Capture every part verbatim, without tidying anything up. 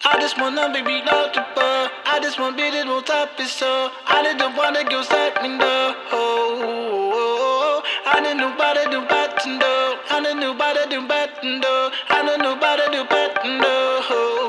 I just wanna be loved, but I just want be the no top is so I didn't wanna go start me no. I didn't nobody do bad no. I didn't nobody do bad no. I didn't nobody do bad no.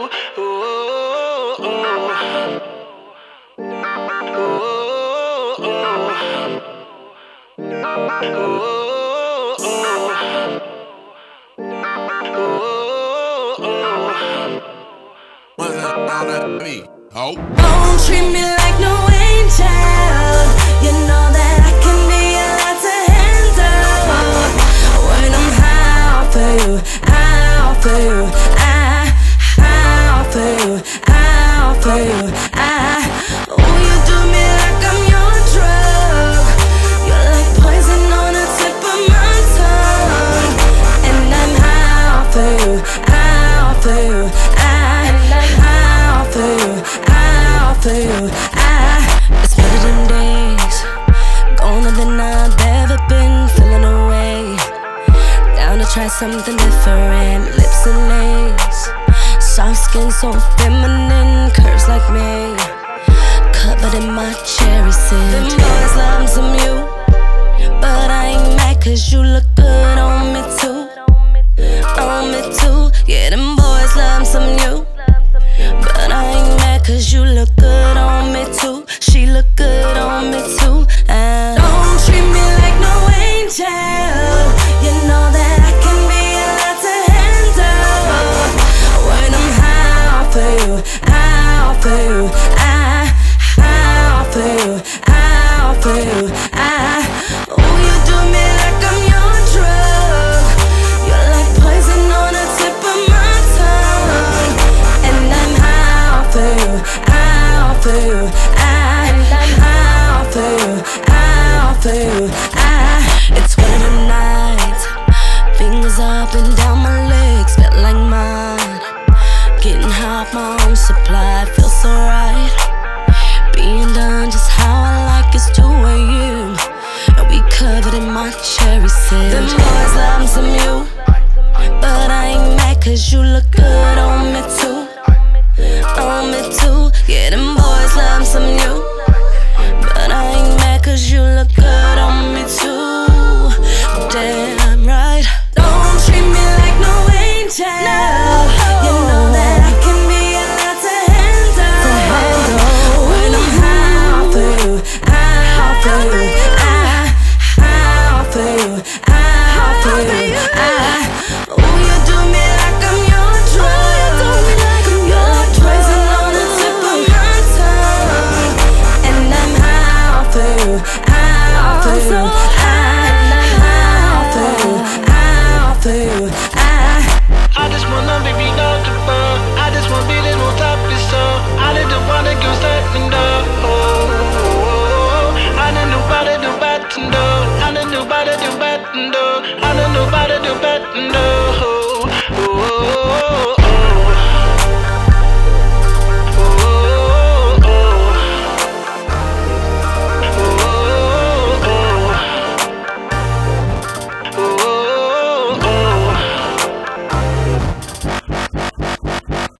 Oh. Don't treat me like no angel. You know that I can be a lot to handle. When I'm out for you, out for you, I, out for you, out for you, I. Oh, you do me like I'm your drug. You're like poison on the tip of my tongue. And I'm out for you, out for you, I. For you, out for you, I. It's better than days, gone than I've ever been, feeling away. Down to try something different, lips and lace, soft skin so feminine, curves like me, covered in my cherry scent. Them boys love some you, but I ain't mad cause you look good on me too, on me too. Yeah, them boys love some you, but I ain't mad cause you look good on me too. She look good on me too. And don't treat me like no angel. You know that I can be a lot to handle. When I'm out for you, out for you, I, out for you, out for you, I. Oh, you do me like I'm your drug. You're like poison on the tip of my tongue. And I'm out for you, out for you, I. And I'm out for you, out for you, I. It's one of the nights, fingers up and down my legs, felt like mine. Getting high off my own supply, feels so right. Being done just how I like, it's two A M and we covered in my cherry scent. Them boys love some you, but I ain't mad cause you look good on me too, on me too. Yeah, them boys love some you, but I ain't mad cause you look good on me too. Damn right. Don't treat me like no angel. No. You know that I can be a lot to handle. When I'm out for you, out for you, I, out for you, out for you, I. Oh, you do me like I'm your drug. You're like poison on the tip of my tongue. And I'm out for you, out for you, I. Out for you, out for you, I. I just wanna be loved, but I just wanna be the no top is so I didn't wanna go start me no. I didn't nobody do bad no. I didn't nobody do bad no. I